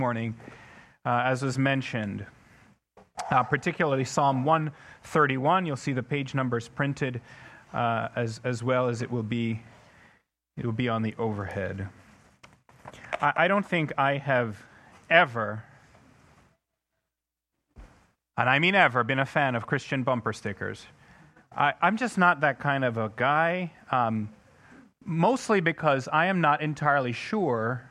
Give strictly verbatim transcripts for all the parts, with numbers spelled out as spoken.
morning, uh, as was mentioned, uh, particularly Psalm one thirty-one. You'll see the page numbers printed uh, as as well as it will be. It will be on the overhead. I, I don't think I have ever, and I mean ever, been a fan of Christian bumper stickers. I, I'm just not that kind of a guy. Um, mostly because I am not entirely sure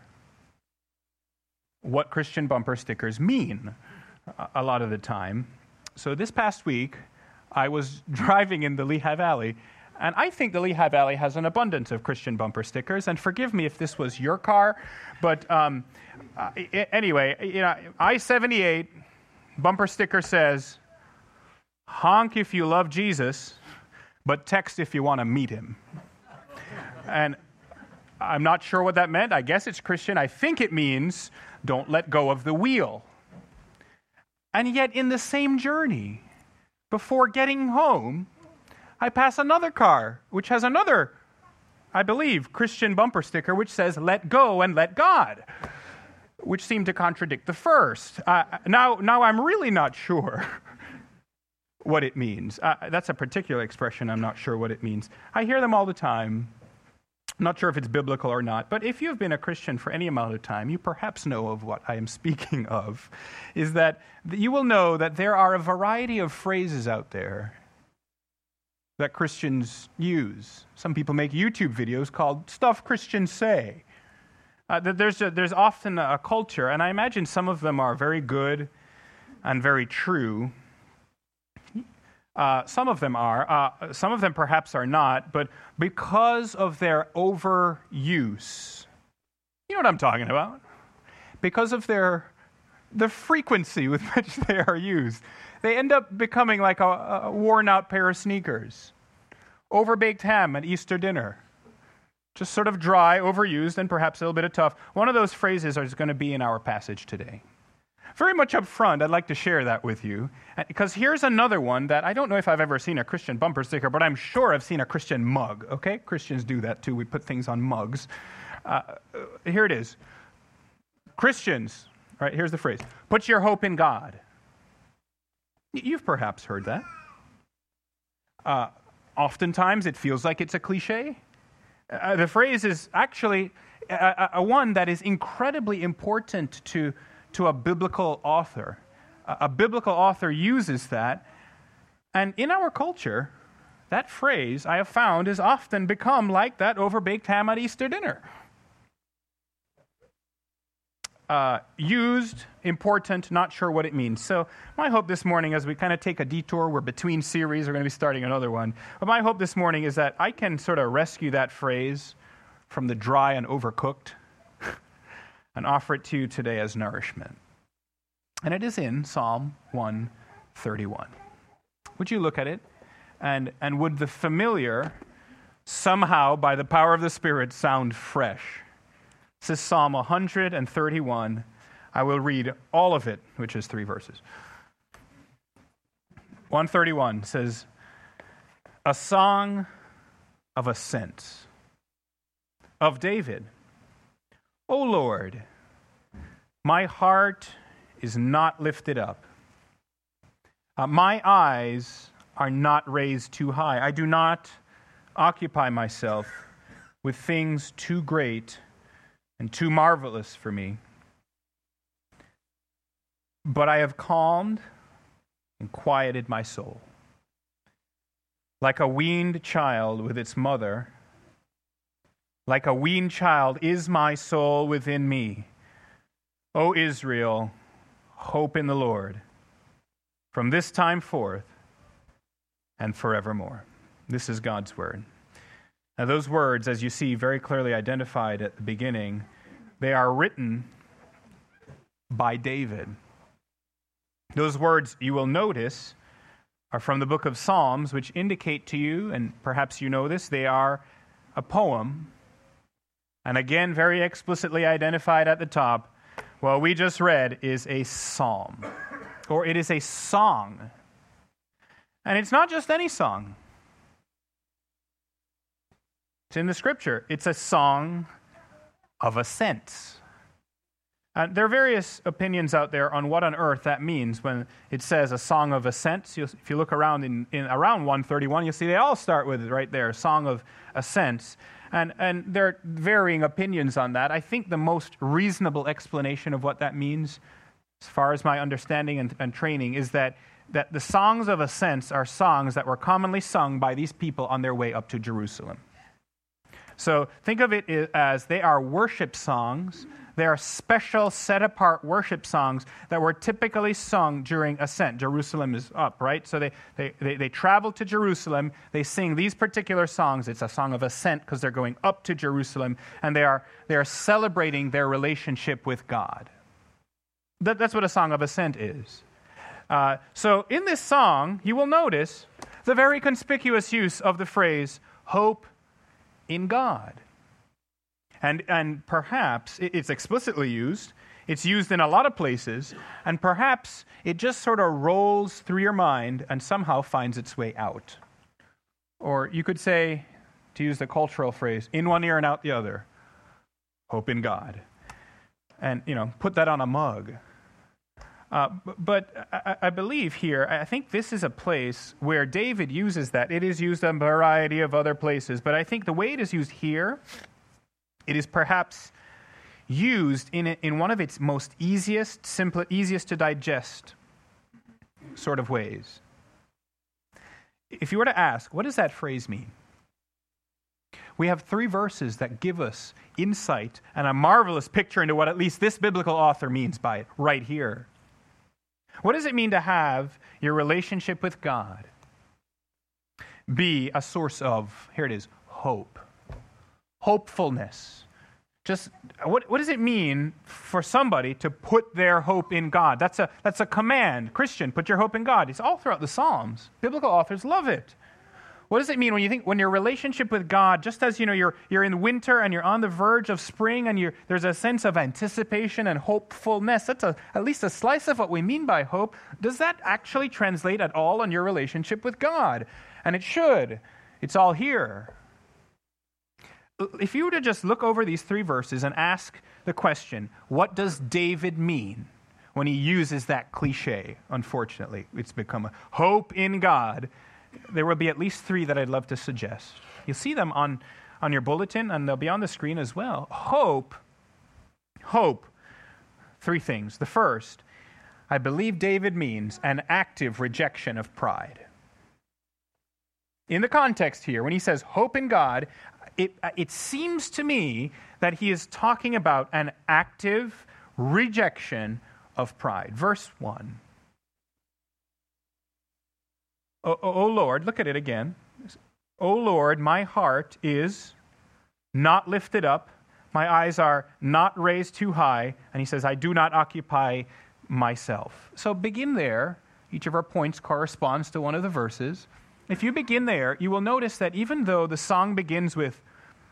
what Christian bumper stickers mean a lot of the time. So this past week, I was driving in the Lehigh Valley, and I think the Lehigh Valley has an abundance of Christian bumper stickers, and forgive me if this was your car, but um, uh, anyway, you know, I seventy-eight bumper sticker says, honk if you love Jesus, but text if you want to meet him. And I'm not sure what that meant. I guess it's Christian. I think it means don't let go of the wheel. And yet in the same journey, before getting home, I pass another car, which has another, I believe, Christian bumper sticker, which says, let go and let God, which seemed to contradict the first. Uh, now, now I'm really not sure what it means. Uh, that's a particular expression. I'm not sure what it means. I hear them all the time. I'm not sure if it's biblical or not, but if you've been a Christian for any amount of time, you perhaps know of what I am speaking of, is that you will know that there are a variety of phrases out there that Christians use. Some people make YouTube videos called Stuff Christians Say. Uh, there's, a, there's often a culture, and I imagine some of them are very good and very true. Uh, some of them are. Uh, some of them perhaps are not, but because of their overuse, you know what I'm talking about? Because of their the frequency with which they are used, they end up becoming like a, a worn-out pair of sneakers. Overbaked ham at Easter dinner. Just sort of dry, overused, and perhaps a little bit of tough. One of those phrases is going to be in our passage today. Very much up front, I'd like to share that with you, because here's another one that I don't know if I've ever seen a Christian bumper sticker, but I'm sure I've seen a Christian mug, okay? Christians do that too. We put things on mugs. Uh, here it is. Christians, right, here's the phrase, put your hope in God. You've perhaps heard that. Uh, oftentimes it feels like it's a cliche. Uh, the phrase is actually a, a one that is incredibly important to to a biblical author. A, a biblical author uses that, and in our culture, that phrase, I have found, has often become like that overbaked ham at Easter dinner. Uh, used, important, not sure what it means. So my hope this morning, as we kind of take a detour, we're between series, we're going to be starting another one, but my hope this morning is that I can sort of rescue that phrase from the dry and overcooked and offer it to you today as nourishment. And it is in Psalm one thirty-one. Would you look at it? And, and would the familiar somehow, by the power of the Spirit, sound fresh? This is Psalm one thirty-one. I will read all of it, which is three verses. one thirty-one says, a song of ascent of David. O Lord, my heart is not lifted up. Uh, my eyes are not raised too high. I do not occupy myself with things too great and too marvelous for me. But I have calmed and quieted my soul. Like a weaned child with its mother, like a weaned child is my soul within me. O Israel, hope in the Lord, from this time forth and forevermore. This is God's word. Now those words, as you see very clearly identified at the beginning, they are written by David. Those words, you will notice, are from the book of Psalms, which indicate to you, and perhaps you know this, they are a poem. And again, very explicitly identified at the top, what we just read is a psalm, or it is a song. And it's not just any song. It's in the scripture. It's a song of ascent. And there are various opinions out there on what on earth that means when it says a song of ascents. You'll, if you look around in, in around one thirty-one, you'll see they all start with it right there, Song of Ascents. And, and there are varying opinions on that. I think the most reasonable explanation of what that means, as far as my understanding and, and training, is that, that the songs of ascents are songs that were commonly sung by these people on their way up to Jerusalem. So think of it as they are worship songs. They are special, set-apart worship songs that were typically sung during ascent. Jerusalem is up, right? So they, they, they, they travel to Jerusalem. They sing these particular songs. It's a song of ascent because they're going up to Jerusalem, and they are, they are celebrating their relationship with God. That, that's what a song of ascent is. Uh, so in this song, you will notice the very conspicuous use of the phrase, hope in God. And and perhaps it's explicitly used. It's used in a lot of places. And perhaps it just sort of rolls through your mind and somehow finds its way out. Or you could say, to use the cultural phrase, in one ear and out the other, hope in God. And, you know, put that on a mug. Uh, but I, I believe here, I think this is a place where David uses that. It is used in a variety of other places. But I think the way it is used here, it is perhaps used in in one of its most easiest, simple, easiest to digest sort of ways. If you were to ask, what does that phrase mean? We have three verses that give us insight and a marvelous picture into what at least this biblical author means by it right here. What does it mean to have your relationship with God be a source of, here it is, hope? Hopefulness. Just what what does it mean for somebody to put their hope in God? That's a that's a command. Christian, put your hope in God. It's all throughout the Psalms. Biblical authors love it. What does it mean when you think when your relationship with God, just as you know you're you're in winter and you're on the verge of spring and you there's a sense of anticipation and hopefulness. That's a, at least a slice of what we mean by hope. Does that actually translate at all on your relationship with God? And it should. It's all here. If you were to just look over these three verses and ask the question, what does David mean when he uses that cliche? Unfortunately, it's become a hope in God. There will be at least three that I'd love to suggest. You'll see them on, on your bulletin, and they'll be on the screen as well. Hope. Hope. Three things. The first, I believe David means an active rejection of pride. In the context here, when he says hope in God, It, it seems to me that he is talking about an active rejection of pride. Verse one. O, o, o Lord, look at it again. O Lord, my heart is not lifted up. My eyes are not raised too high. And he says, I do not occupy myself. So begin there. Each of our points corresponds to one of the verses. If you begin there, you will notice that even though the song begins with,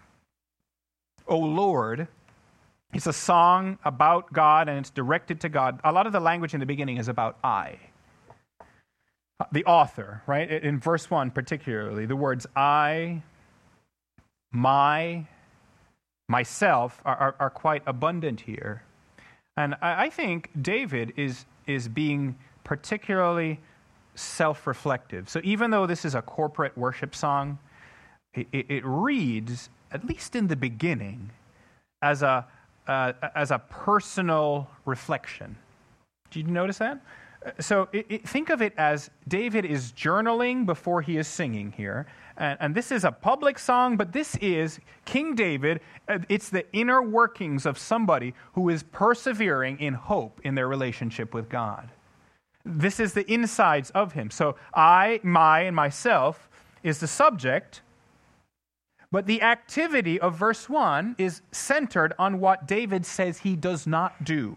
O Lord, it's a song about God and it's directed to God. A lot of the language in the beginning is about I. The author, right? In verse one particularly, the words I, my, myself are, are, are quite abundant here. And I, I think David is, is being particularly self-reflective. So even though this is a corporate worship song, it, it, it reads, at least in the beginning, as a uh, as a personal reflection. Did you notice that? So it, it, think of it as David is journaling before he is singing here. And, and this is a public song, but this is King David. Uh, it's the inner workings of somebody who is persevering in hope in their relationship with God. This is the insides of him. So I, my, and myself is the subject, but the activity of verse one is centered on what David says he does not do.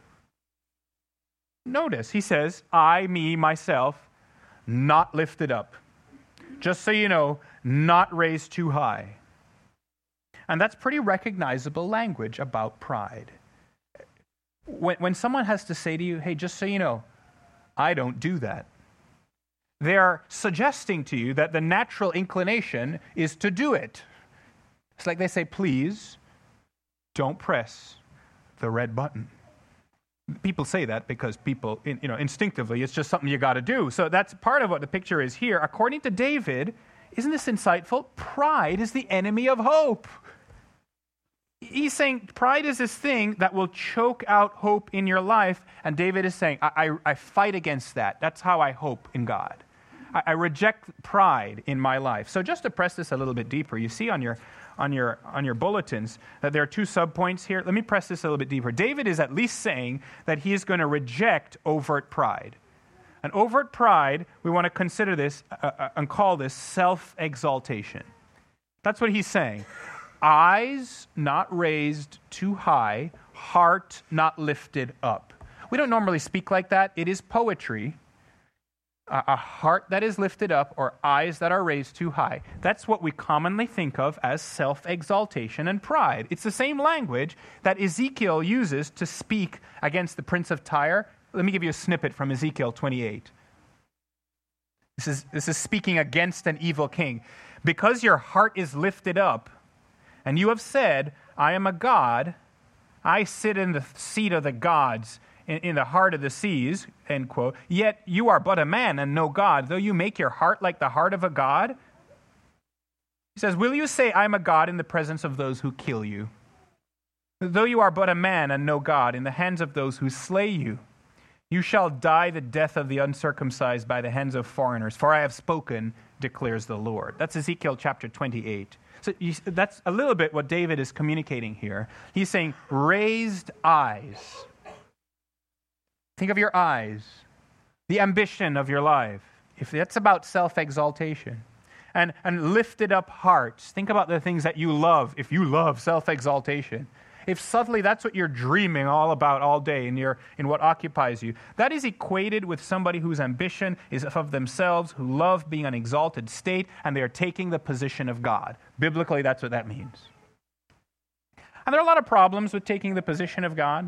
Notice, he says, I, me, myself, not lifted up. Just so you know, not raised too high. And that's pretty recognizable language about pride. When, when someone has to say to you, hey, just so you know, I don't do that, they're suggesting to you that the natural inclination is to do it. It's like they say, please don't press the red button. People say that because people, you know, instinctively, it's just something you got to do. So that's part of what the picture is here. According to David, isn't this insightful? Pride is the enemy of hope. He's saying pride is this thing that will choke out hope in your life. And David is saying, I, I, I fight against that. That's how I hope in God. I, I reject pride in my life. So just to press this a little bit deeper, you see on your on your on your bulletins that there are two subpoints here. Let me press this a little bit deeper. David is at least saying that he is going to reject overt pride. And overt pride, we want to consider this uh, uh, and call this self-exaltation. That's what he's saying. Eyes not raised too high, heart not lifted up. We don't normally speak like that. It is poetry. Uh, a heart that is lifted up or eyes that are raised too high. That's what we commonly think of as self-exaltation and pride. It's the same language that Ezekiel uses to speak against the prince of Tyre. Let me give you a snippet from Ezekiel twenty-eight. This is, this is speaking against an evil king. Because your heart is lifted up, and you have said, I am a god, I sit in the seat of the gods, in, in the heart of the seas, end quote, yet you are but a man and no God, though you make your heart like the heart of a god. He says, will you say, I am a god in the presence of those who kill you? Though you are but a man and no God, in the hands of those who slay you. You shall die the death of the uncircumcised by the hands of foreigners, for I have spoken, declares the Lord. That's Ezekiel chapter twenty-eight. So you, that's a little bit what David is communicating here. He's saying, raised eyes. Think of your eyes, the ambition of your life. If that's about self-exaltation. And, and lifted up hearts. Think about the things that you love, if you love self-exaltation. If subtly that's what you're dreaming all about all day in, your, in what occupies you, that is equated with somebody whose ambition is of themselves, who love being an exalted state, and they are taking the position of God. Biblically, that's what that means. And there are a lot of problems with taking the position of God.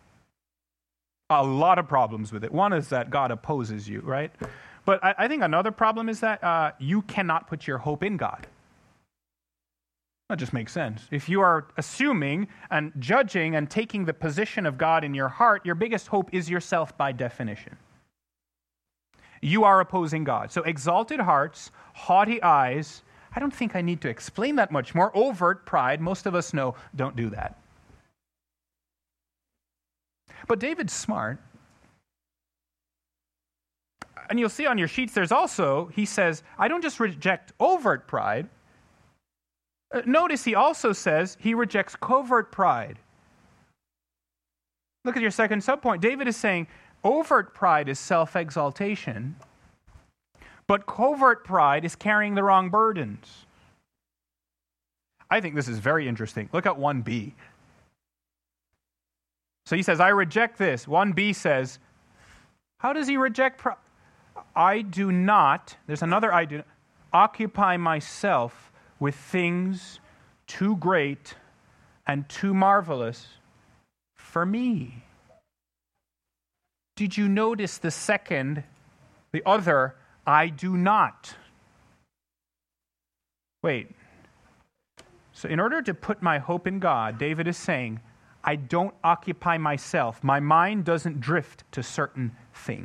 A lot of problems with it. One is that God opposes you, right? But I, I think another problem is that uh, you cannot put your hope in God. That just makes sense. If you are assuming and judging and taking the position of God in your heart, your biggest hope is yourself by definition. You are opposing God. So exalted hearts, haughty eyes, I don't think I need to explain that much more. Overt pride, most of us know, don't do that. But David's smart. And you'll see on your sheets, there's also, he says, I don't just reject overt pride. Uh, notice he also says he rejects covert pride. Look at your second subpoint. David is saying overt pride is self-exaltation, but covert pride is carrying the wrong burdens. I think this is very interesting. Look at one B. So he says, I reject this. one B says, how does he reject pride? I do not, there's another I do, occupy myself with things too great and too marvelous for me. Did you notice the second, the other, I do not? Wait. So in order to put my hope in God, David is saying, I don't occupy myself. My mind doesn't drift to certain things.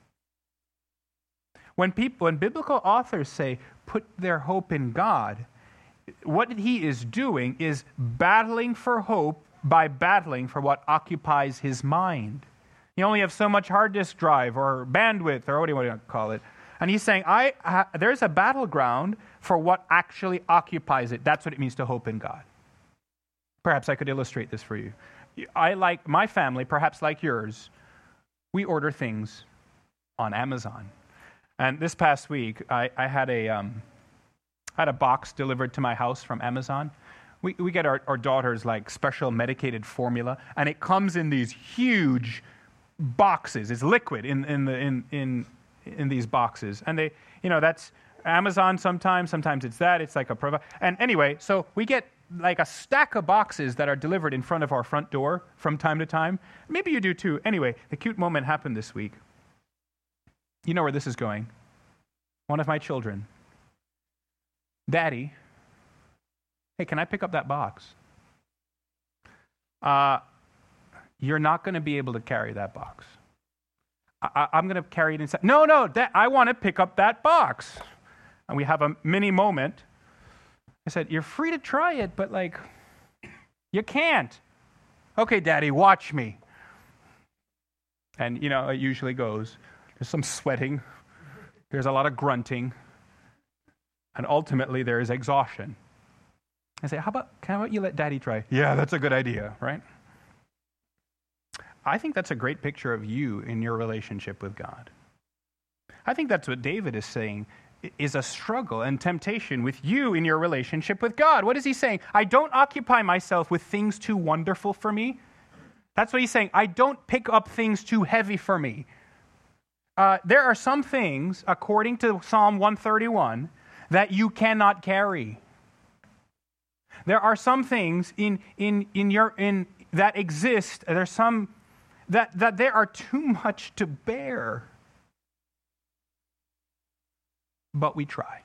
When people, when biblical authors say, put their hope in God, what he is doing is battling for hope by battling for what occupies his mind. You only have so much hard disk drive or bandwidth or what do you want to call it. And he's saying, I, I there's a battleground for what actually occupies it. That's what it means to hope in God. Perhaps I could illustrate this for you. I like, my family, perhaps like yours, we order things on Amazon. And this past week, I, I had a um, had a box delivered to my house from Amazon. We we get our, our daughter's like special medicated formula, and it comes in these huge boxes. It's liquid in in the in in in these boxes, and they you know that's Amazon sometimes. Sometimes it's that. It's like a provi- and anyway, so we get like a stack of boxes that are delivered in front of our front door from time to time. Maybe you do too. Anyway, the cute moment happened this week. You know where this is going. One of my children. Daddy, hey, can I pick up that box? Uh, you're not going to be able to carry that box. I, I'm going to carry it inside. No, no, that, I want to pick up that box. And we have a mini moment. I said, you're free to try it, but like, you can't. Okay, Daddy, watch me. And, you know, it usually goes. There's some sweating. There's a lot of grunting. And ultimately, there is exhaustion. I say, how about, how about you let Daddy try? Yeah, that's a good idea, right? I think that's a great picture of you in your relationship with God. I think that's what David is saying is a struggle and temptation with you in your relationship with God. What is he saying? I don't occupy myself with things too wonderful for me. That's what he's saying. I don't pick up things too heavy for me. Uh, there are some things, according to Psalm one thirty-one, that you cannot carry. There are some things in in in your in that exist. There's some that that there are too much to bear. But we try.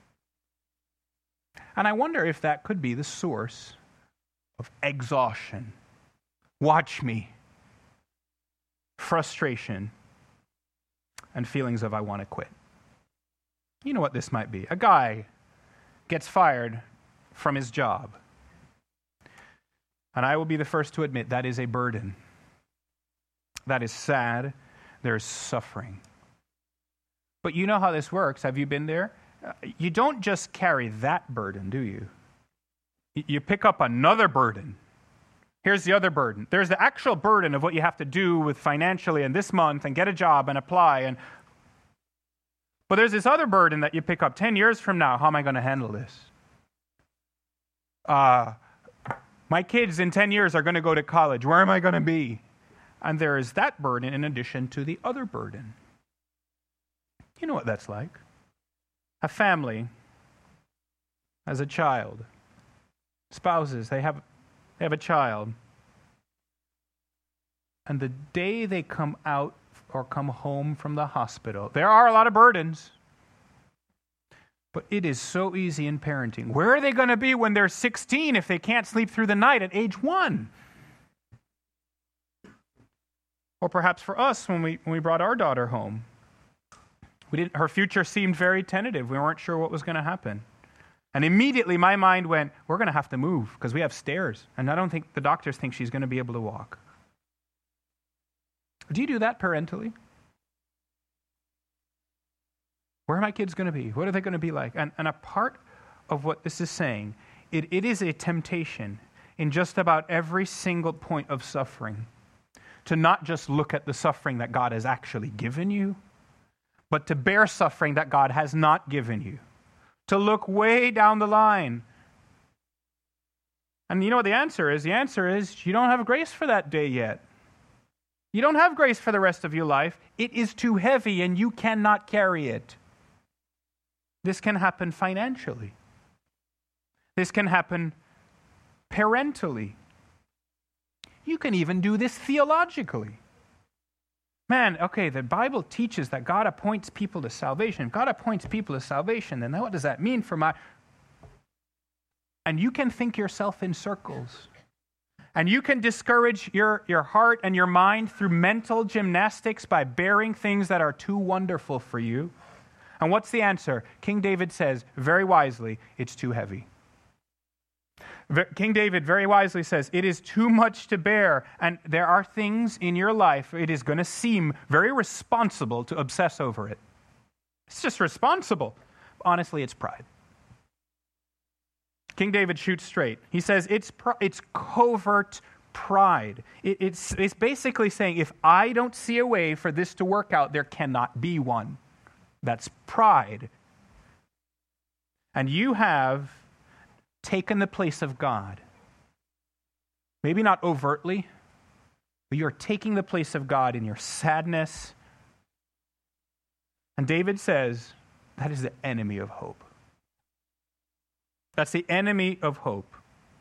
And I wonder if that could be the source of exhaustion. Watch me. Frustration. And feelings of I want to quit. You know what this might be. A guy gets fired from his job. And I will be the first to admit that is a burden. That is sad. There's suffering. But you know how this works. Have you been there? You don't just carry that burden, do you? You pick up another burden. Here's the other burden. There's the actual burden of what you have to do with financially and this month and get a job and apply. And But there's this other burden that you pick up ten years from now. How am I going to handle this? Uh, my kids in ten years are going to go to college. Where am I going to be? And there is that burden in addition to the other burden. You know what that's like. A family has a child. Spouses, they have, they have a child. And the day they come out or come home from the hospital, there are a lot of burdens. But it is so easy in parenting. Where are they going to be when they're sixteen if they can't sleep through the night at age one? Or perhaps for us, when we when we brought our daughter home, we didn't. Her future seemed very tentative. We weren't sure what was going to happen. And immediately my mind went, we're going to have to move because we have stairs. And I don't think the doctors think she's going to be able to walk. Do you do that parentally? Where are my kids going to be? What are they going to be like? And, and a part of what this is saying, it, it is a temptation in just about every single point of suffering to not just look at the suffering that God has actually given you, but to bear suffering that God has not given you. To look way down the line. And you know what the answer is? The answer is you don't have grace for that day yet. You don't have grace for the rest of your life. It is too heavy and you cannot carry it. This can happen financially. This can happen parentally. You can even do this theologically. Man, okay, the Bible teaches that God appoints people to salvation. If God appoints people to salvation, then what does that mean for my... And you can think yourself in circles. And you can discourage your, your heart and your mind through mental gymnastics by bearing things that are too wonderful for you. And what's the answer? King David says, very wisely, it's too heavy. King David very wisely says, it is too much to bear, and there are things in your life it is going to seem very responsible to obsess over it. It's just responsible. Honestly, it's pride. King David shoots straight. He says, it's pr- it's covert pride. It, it's, it's basically saying, if I don't see a way for this to work out, there cannot be one. That's pride. And you have taken the place of God. Maybe not overtly, but you're taking the place of God in your sadness. And David says, that is the enemy of hope. That's the enemy of hope.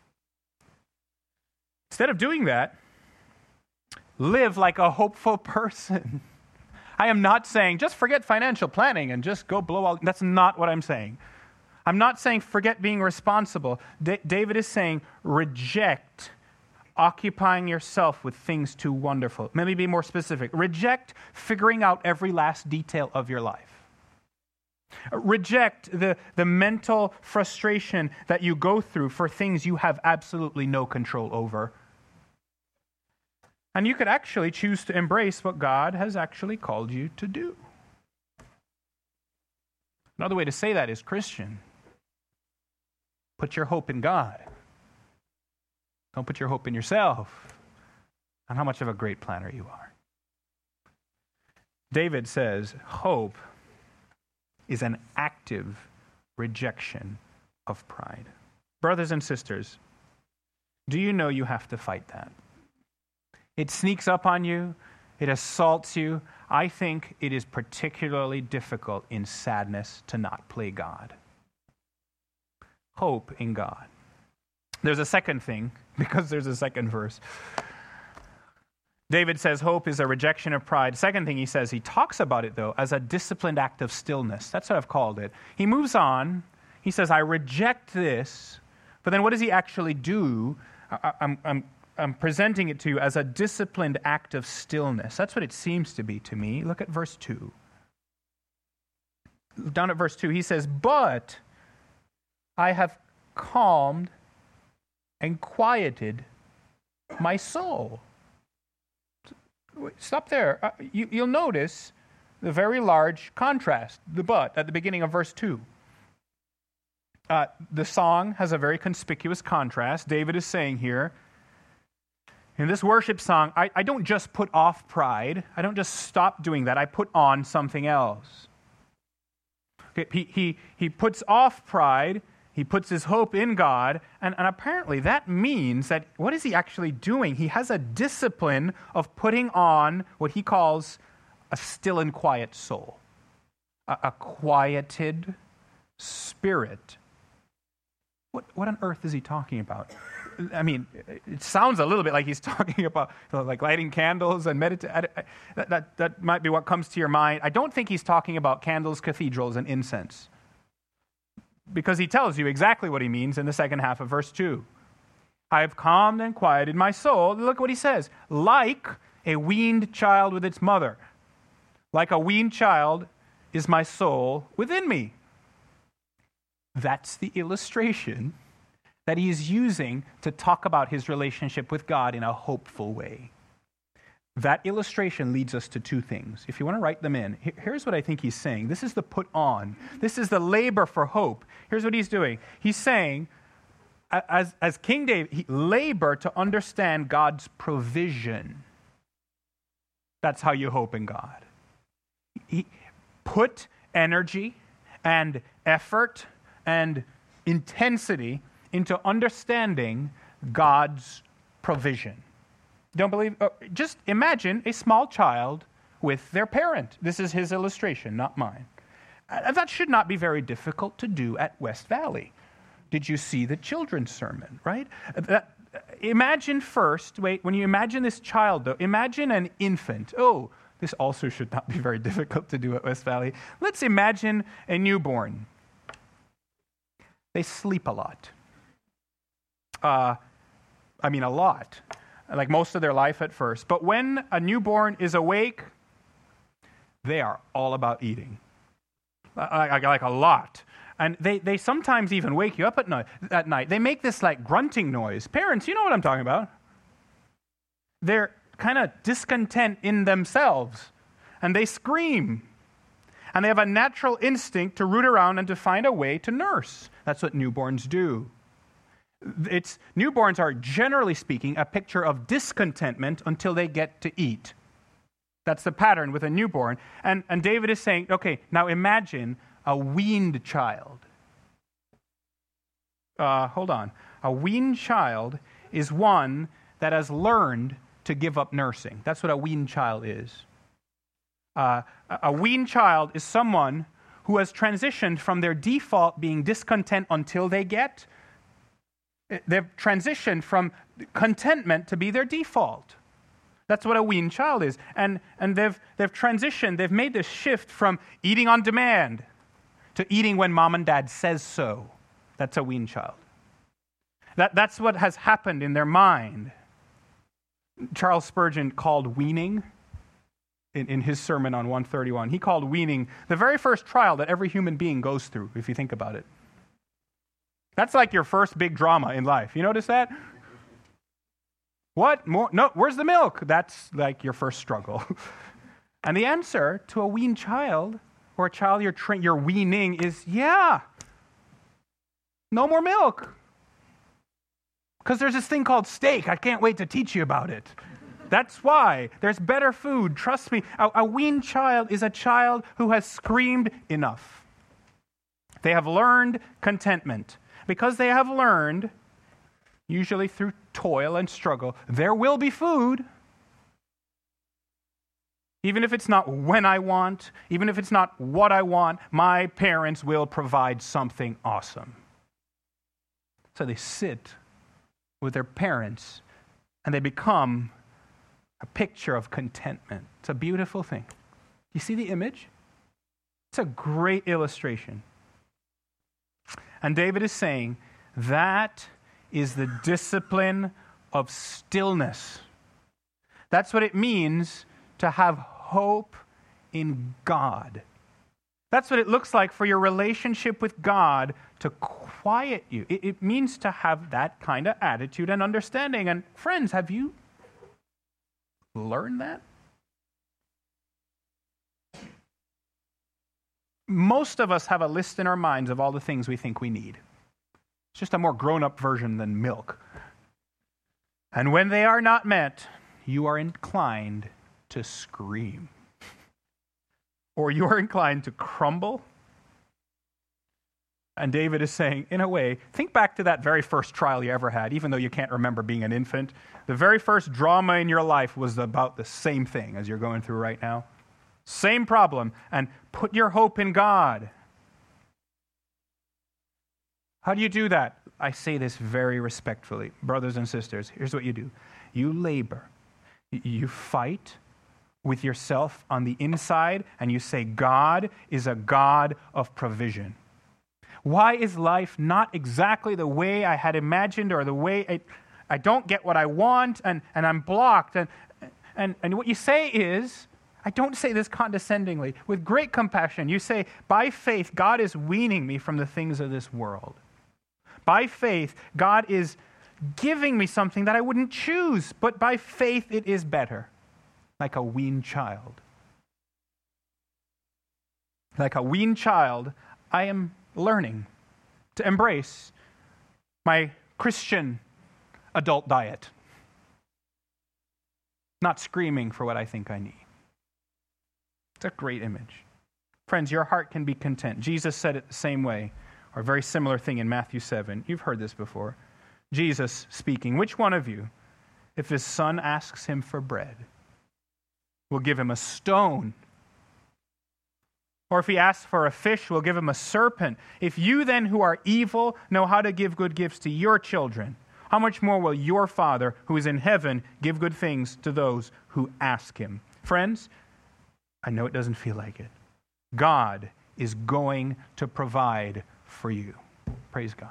Instead of doing that, live like a hopeful person. I am not saying just forget financial planning and just go blow all. That's not what I'm saying. I'm not saying forget being responsible. D- David is saying reject occupying yourself with things too wonderful. Let me be more specific. Reject figuring out every last detail of your life. Reject the, the mental frustration that you go through for things you have absolutely no control over. And you could actually choose to embrace what God has actually called you to do. Another way to say that is, Christian, put your hope in God. Don't put your hope in yourself and how much of a great planner you are. David says, hope is an active rejection of pride. Brothers and sisters, do you know you have to fight that? It sneaks up on you. It assaults you. I think it is particularly difficult in sadness to not play God. Hope in God. There's a second thing, because there's a second verse. David says hope is a rejection of pride. Second thing he says, he talks about it, though, as a disciplined act of stillness. That's what I've called it. He moves on. He says, I reject this. But then what does he actually do? I, I'm, I'm, I'm presenting it to you as a disciplined act of stillness. That's what it seems to be to me. Look at verse two. Down at verse two, he says, but I have calmed and quieted my soul. Stop there. Uh, you, you'll notice the very large contrast, the but, at the beginning of verse two. Uh, the song has a very conspicuous contrast. David is saying here, in this worship song, I, I don't just put off pride. I don't just stop doing that. I put on something else. Okay, he, he, he puts off pride. He puts his hope in God, and, and apparently that means that, what is he actually doing? He has a discipline of putting on what he calls a still and quiet soul, a, a quieted spirit. What, what on earth is he talking about? I mean, it sounds a little bit like he's talking about, you know, like lighting candles and meditating. That, that, that might be what comes to your mind. I don't think he's talking about candles, cathedrals, and incense, because he tells you exactly what he means in the second half of verse two. I have calmed and quieted my soul. Look what he says. Like a weaned child with its mother. Like a weaned child is my soul within me. That's the illustration that he is using to talk about his relationship with God in a hopeful way. That illustration leads us to two things. If you want to write them in, here's what I think he's saying. This is the put on. This is the labor for hope. Here's what he's doing. He's saying, as, as King David, he labor to understand God's provision. That's how you hope in God. He put energy and effort and intensity into understanding God's provision. Don't believe? Uh, just imagine a small child with their parent. This is his illustration, not mine. Uh, that should not be very difficult to do at West Valley. Did you see the children's sermon, right? Uh, that, uh, imagine first, wait, when you imagine this child, though, imagine an infant. Oh, this also should not be very difficult to do at West Valley. Let's imagine a newborn. They sleep a lot. Uh, I mean, a lot. Like most of their life at first. But when a newborn is awake, they are all about eating. Like, like a lot. And they, they sometimes even wake you up at night, at night. They make this like grunting noise. Parents, you know what I'm talking about. They're kind of discontent in themselves. And they scream. And they have a natural instinct to root around and to find a way to nurse. That's what newborns do. It's, newborns are, generally speaking, a picture of discontentment until they get to eat. That's the pattern with a newborn. And, and David is saying, okay, now imagine a weaned child. Uh, hold on. A weaned child is one that has learned to give up nursing. That's what a weaned child is. Uh, a weaned child is someone who has transitioned from their default being discontent until they get. They've transitioned from contentment to be their default. That's what a weaned child is. And, and they've, they've transitioned, they've made this shift from eating on demand to eating when mom and dad says so. That's a weaned child. That, that's what has happened in their mind. Charles Spurgeon called weaning, in, in his sermon on one thirty-one, he called weaning the very first trial that every human being goes through, if you think about it. That's like your first big drama in life. You notice that? What? More? No, where's the milk? That's like your first struggle. And the answer to a weaned child, or a child you're, tra- you're weaning, is yeah, no more milk. Because there's this thing called steak. I can't wait to teach you about it. That's why. There's better food. Trust me. A, a weaned child is a child who has screamed enough. They have learned contentment. Because they have learned, usually through toil and struggle, there will be food. Even if it's not when I want, even if it's not what I want, my parents will provide something awesome. So they sit with their parents and they become a picture of contentment. It's a beautiful thing. You see the image? It's a great illustration. And David is saying that is the discipline of stillness. That's what it means to have hope in God. That's what it looks like for your relationship with God to quiet you. It, it means to have that kind of attitude and understanding. And friends, have you learned that? Most of us have a list in our minds of all the things we think we need. It's just a more grown-up version than milk. And when they are not met, you are inclined to scream. Or you are inclined to crumble. And David is saying, in a way, think back to that very first trial you ever had, even though you can't remember being an infant. The very first drama in your life was about the same thing as you're going through right now. Same problem. And put your hope in God. How do you do that? I say this very respectfully. Brothers and sisters, here's what you do. You labor. You fight with yourself on the inside, and you say, God is a God of provision. Why is life not exactly the way I had imagined, or the way I, I don't get what I want, and, and I'm blocked? And, and, and what you say is, I don't say this condescendingly, with great compassion, you say, by faith, God is weaning me from the things of this world. By faith, God is giving me something that I wouldn't choose, but by faith it is better. Like a weaned child. Like a weaned child, I am learning to embrace my Christian adult diet. Not screaming for what I think I need. It's a great image. Friends, your heart can be content. Jesus said it the same way, or a very similar thing in Matthew seven. You've heard this before. Jesus speaking, which one of you, if his son asks him for bread, will give him a stone? Or if he asks for a fish, we'll give him a serpent. If you then, who are evil, know how to give good gifts to your children, how much more will your Father, who is in heaven, give good things to those who ask him? Friends, I know it doesn't feel like it. God is going to provide for you. Praise God.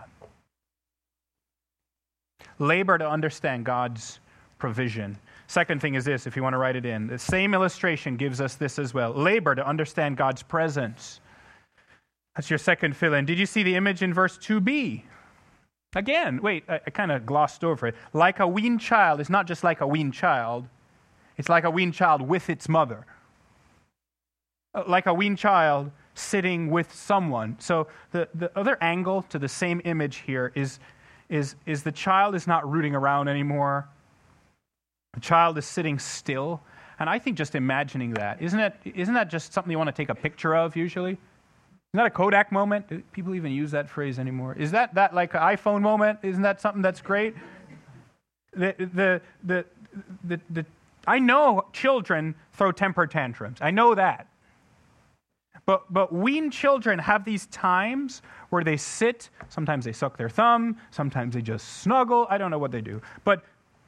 Labor to understand God's provision. Second thing is this, if you want to write it in. The same illustration gives us this as well. Labor to understand God's presence. That's your second fill-in. Did you see the image in verse two b? Again, wait, I, I kind of glossed over it. Like a weaned child is not just like a weaned child. It's like a weaned child with its mother. Like a weaned child sitting with someone. So the, the other angle to the same image here is, is, is the child is not rooting around anymore. The child is sitting still. And I think just imagining that, isn't that, isn't that just something you want to take a picture of usually? Isn't that a Kodak moment? Do people even use that phrase anymore? Is that, that like an iPhone moment? Isn't that something that's great? The, the, the, the, the, I know children throw temper tantrums. I know that. But, but weaned children have these times where they sit. Sometimes they suck their thumb. Sometimes they just snuggle. I don't know what they do. But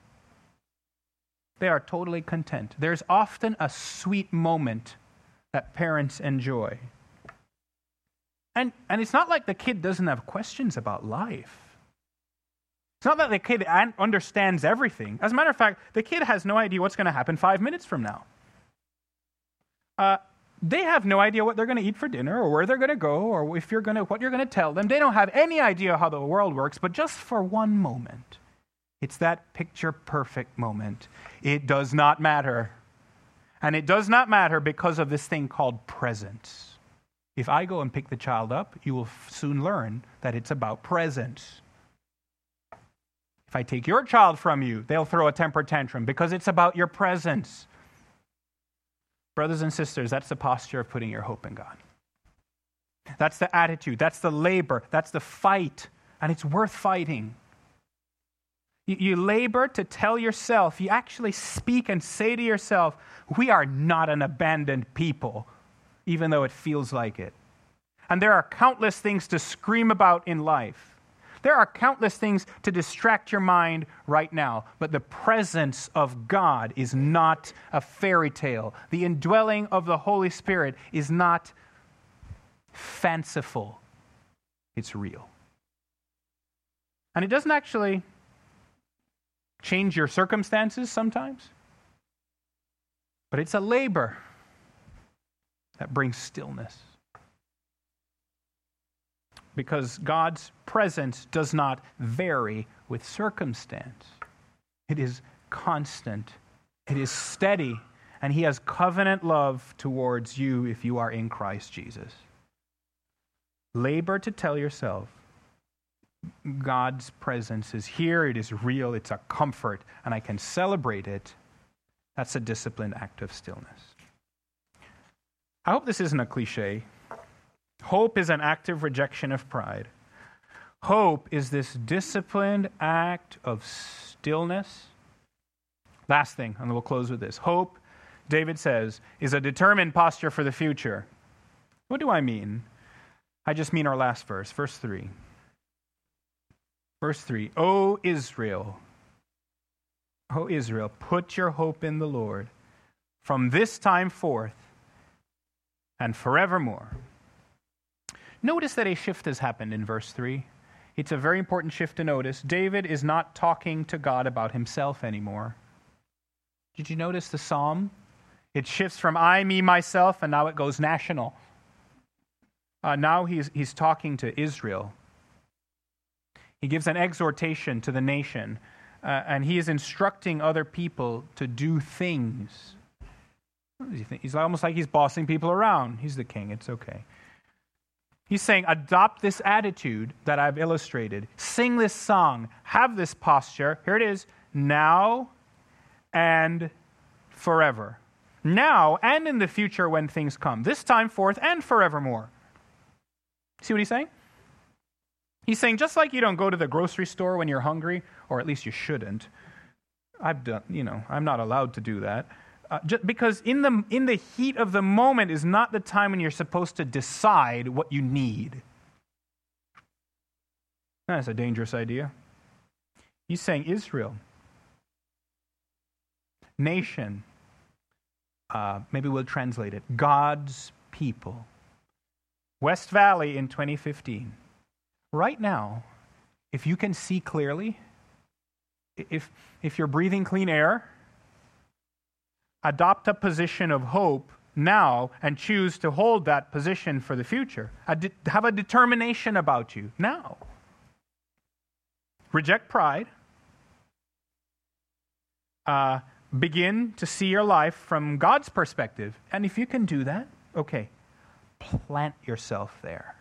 they are totally content. There's often a sweet moment that parents enjoy. And, and it's not like the kid doesn't have questions about life. It's not that the kid an- understands everything. As a matter of fact, the kid has no idea what's going to happen five minutes from now. Uh, they have no idea what they're going to eat for dinner or where they're going to go or if you're going to, what you're going to tell them. They don't have any idea how the world works, but just for one moment, it's that picture-perfect moment. It does not matter. And it does not matter because of this thing called presence. If I go and pick the child up, you will f- soon learn that it's about presence. If I take your child from you, they'll throw a temper tantrum because it's about your presence. Brothers and sisters, that's the posture of putting your hope in God. That's the attitude. That's the labor. That's the fight. And it's worth fighting. You, you labor to tell yourself, you actually speak and say to yourself, we are not an abandoned people, even though it feels like it. And there are countless things to scream about in life. There are countless things to distract your mind right now, but the presence of God is not a fairy tale. The indwelling of the Holy Spirit is not fanciful. It's real. And it doesn't actually change your circumstances sometimes, but it's a labor that brings stillness. Because God's presence does not vary with circumstance. It is constant. It is steady. And he has covenant love towards you if you are in Christ Jesus. Labor to tell yourself, God's presence is here. It is real. It's a comfort. And I can celebrate it. That's a disciplined act of stillness. I hope this isn't a cliche. Hope is an active rejection of pride. Hope is this disciplined act of stillness. Last thing, and we'll close with this. Hope, David says, is a determined posture for the future. What do I mean? I just mean our last verse, verse three. Verse three, O Israel, O Israel, put your hope in the Lord from this time forth and forevermore. Notice that a shift has happened in verse three. It's a very important shift to notice. David is not talking to God about himself anymore. Did you notice the psalm? It shifts from I, me, myself, and now it goes national. Uh, now he's, he's talking to Israel. He gives an exhortation to the nation, uh, and he is instructing other people to do things. He's almost like he's bossing people around. He's the king. It's okay. He's saying, adopt this attitude that I've illustrated. Sing this song. Have this posture. Here it is. Now and forever. Now and in the future when things come. This time forth and forevermore. See what he's saying? He's saying, just like you don't go to the grocery store when you're hungry, or at least you shouldn't. I've done, you know, I'm not allowed to do that. Uh, just because in the in the heat of the moment is not the time when you're supposed to decide what you need. That's a dangerous idea. He's saying Israel, nation, uh, maybe we'll translate it, God's people. West Valley in twenty fifteen. Right now, if you can see clearly, if if you're breathing clean air, adopt a position of hope now and choose to hold that position for the future. A de- have a determination about you now. Reject pride. Uh, begin to see your life from God's perspective. And if you can do that, okay, plant yourself there.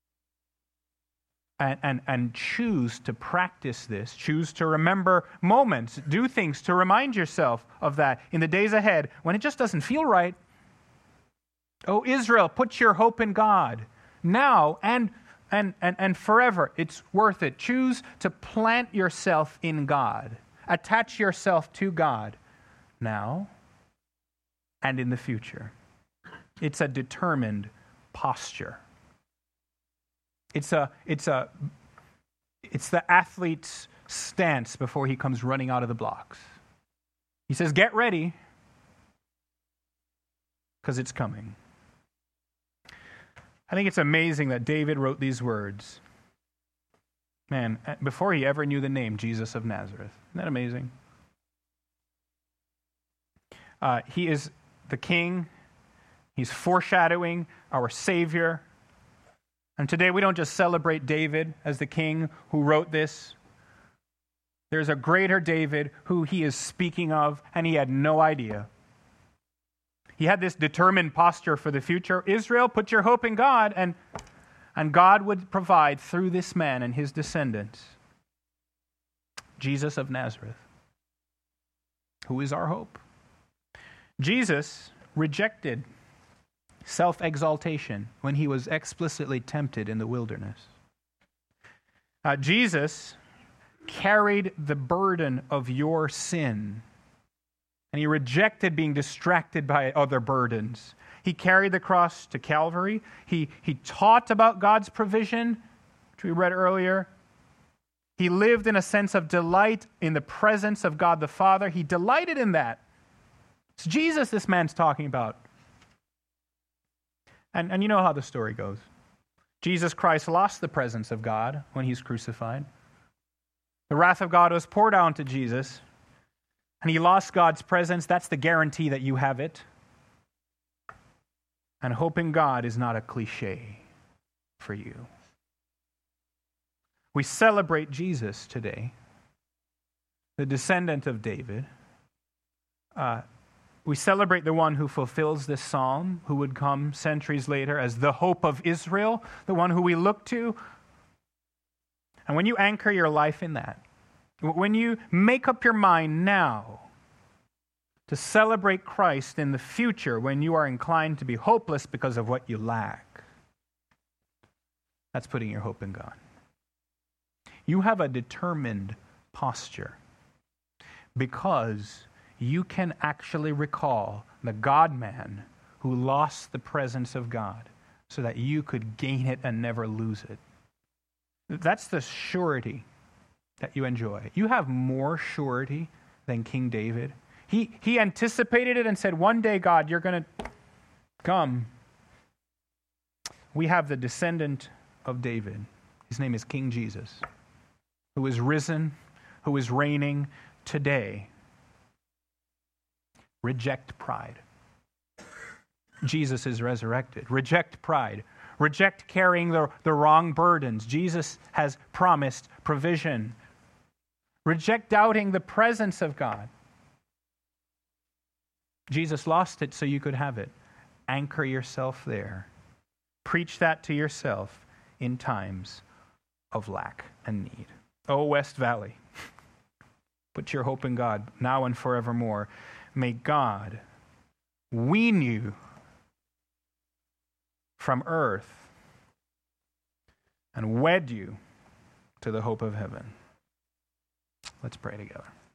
And, and, and choose to practice this. Choose to remember moments. Do things to remind yourself of that in the days ahead when it just doesn't feel right. Oh, Israel, put your hope in God now and, and, and, and forever. It's worth it. Choose to plant yourself in God. Attach yourself to God now and in the future. It's a determined posture. It's a, it's a, it's the athlete's stance before he comes running out of the blocks. He says, get ready, because it's coming. I think it's amazing that David wrote these words Man, before he ever knew the name Jesus of Nazareth. Isn't that amazing? Uh, he is the King. He's foreshadowing our Savior. And today we don't just celebrate David as the king who wrote this. There's a greater David who he is speaking of, and he had no idea. He had this determined posture for the future. Israel, put your hope in God, and, and God would provide through this man and his descendants, Jesus of Nazareth, who is our hope. Jesus rejected self-exaltation when he was explicitly tempted in the wilderness. Uh, Jesus carried the burden of your sin, and he rejected being distracted by other burdens. He carried the cross to Calvary. He, he taught about God's provision, which we read earlier. He lived in a sense of delight in the presence of God the Father. He delighted in that. It's Jesus this man's talking about. And, and you know how the story goes. Jesus Christ lost the presence of God when he's crucified. The wrath of God was poured out to Jesus, and he lost God's presence. That's the guarantee that you have it. And hope in God is not a cliche for you. We celebrate Jesus today, the descendant of David. Uh, We celebrate the one who fulfills this psalm, who would come centuries later as the hope of Israel, the one who we look to. And when you anchor your life in that, when you make up your mind now to celebrate Christ in the future when you are inclined to be hopeless because of what you lack, that's putting your hope in God. You have a determined posture because you can actually recall the God-man who lost the presence of God so that you could gain it and never lose it. That's the surety that you enjoy. You have more surety than King David. He, he anticipated it and said, one day, God, you're going to come. We have the descendant of David. His name is King Jesus, who is risen, who is reigning today. Reject pride. Jesus is resurrected. Reject pride. Reject carrying the, the wrong burdens. Jesus has promised provision. Reject doubting the presence of God. Jesus lost it so you could have it. Anchor yourself there. Preach that to yourself in times of lack and need. Oh, West Valley, put your hope in God now and forevermore. May God wean you from earth and wed you to the hope of heaven. Let's pray together.